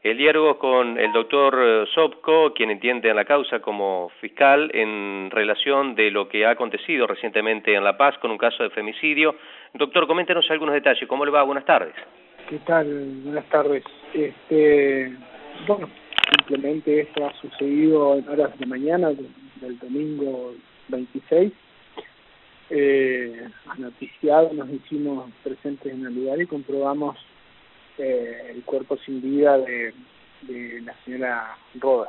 El diálogo con el doctor Sobco, quien entiende en la causa como fiscal, en relación de lo que ha acontecido recientemente en La Paz con un caso de femicidio. Doctor, coméntenos algunos detalles. ¿Cómo le va? Buenas tardes. ¿Qué tal? Buenas tardes. Bueno, simplemente esto ha sucedido en horas de mañana del domingo 26. Anoticiado, nos hicimos presentes en el lugar y comprobamos el cuerpo sin vida de la señora Roda.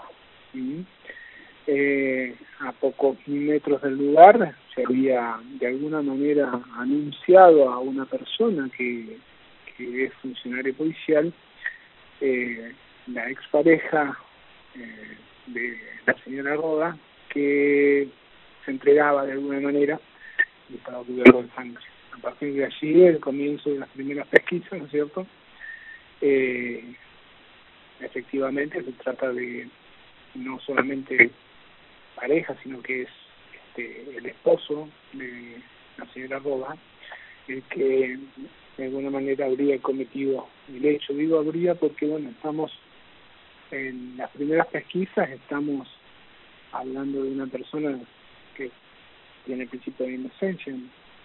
A pocos metros del lugar se había de alguna manera anunciado a una persona que es funcionario policial, la expareja de la señora Roda, que se entregaba de alguna manera y estaba cubierto de sangre. A partir de allí, el comienzo de las primeras pesquisas, ¿no es cierto? Efectivamente se trata de no solamente pareja, sino que es el esposo de la señora Roda, el que de alguna manera habría cometido el hecho. Digo habría porque, bueno, estamos en las primeras pesquisas, estamos hablando de una persona que tiene el principio de inocencia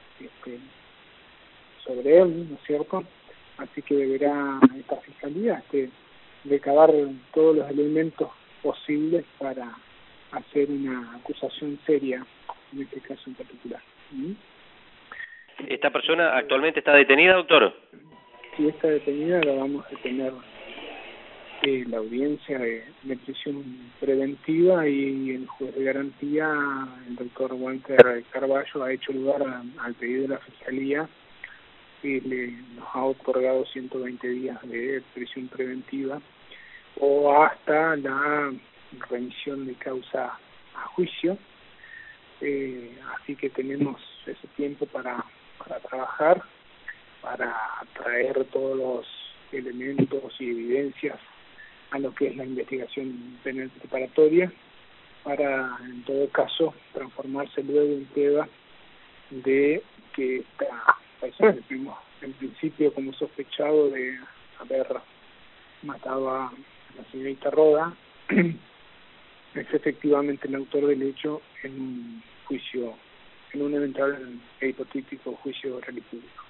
sobre él, ¿no es cierto? Así que deberá esta fiscalía recabar todos los elementos posibles para hacer una acusación seria en este caso en particular. ¿Esta persona actualmente está detenida, doctor? Si está detenida, la vamos a tener la audiencia de prisión preventiva, y el juez de garantía, el doctor Walter Carballo, ha hecho lugar al pedido de la fiscalía y nos ha otorgado 120 días de prisión preventiva o hasta la remisión de causa a juicio. Así que tenemos ese tiempo para trabajar, para traer todos los elementos y evidencias a lo que es la investigación penal preparatoria, para en todo caso transformarse luego en prueba de que esta persona, en principio como sospechado de haber matado a la señorita Roda, es efectivamente el autor del hecho en un juicio, en un eventual e hipotético juicio oral y público.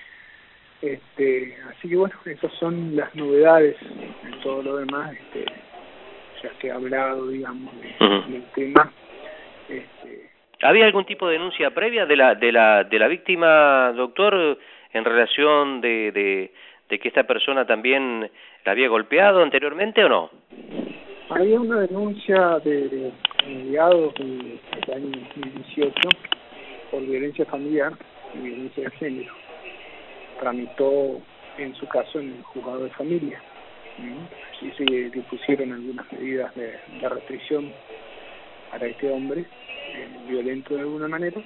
Así que bueno, esas son las novedades. En todo lo demás ya se ha hablado, digamos, del tema. ¿Había algún tipo de denuncia previa de la víctima, doctor, en relación de que esta persona también la había golpeado anteriormente o no? Había una denuncia de mediados del año 2018 por violencia familiar y violencia de género. Tramitó en su caso en el juzgado de familia. Sí se dispusieron algunas medidas de restricción para este hombre, violento de alguna manera,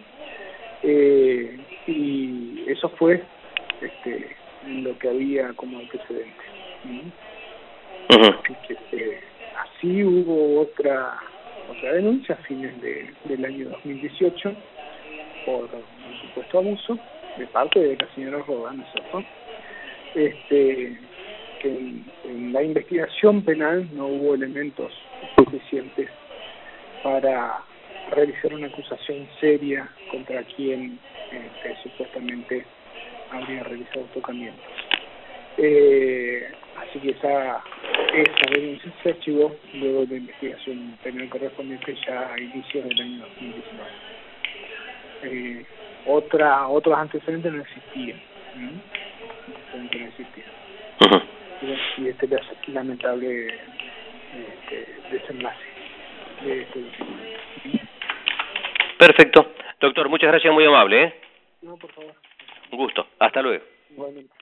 y eso fue lo que había como antecedente. Así hubo otra denuncia a fines del año 2018 por un supuesto abuso de parte de la señora Roda, ¿no es cierto? Que en la investigación penal no hubo elementos suficientes para realizar una acusación seria contra quien supuestamente habría realizado tocamientos. Así que esa denuncia se archivó luego de la investigación penal correspondiente ya a inicios del año 2019. Otros antecedentes no existían. Y este es lamentable desenlace de este documento. Perfecto. Doctor, muchas gracias, muy amable. No, por favor. Un gusto. Hasta luego. Igualmente.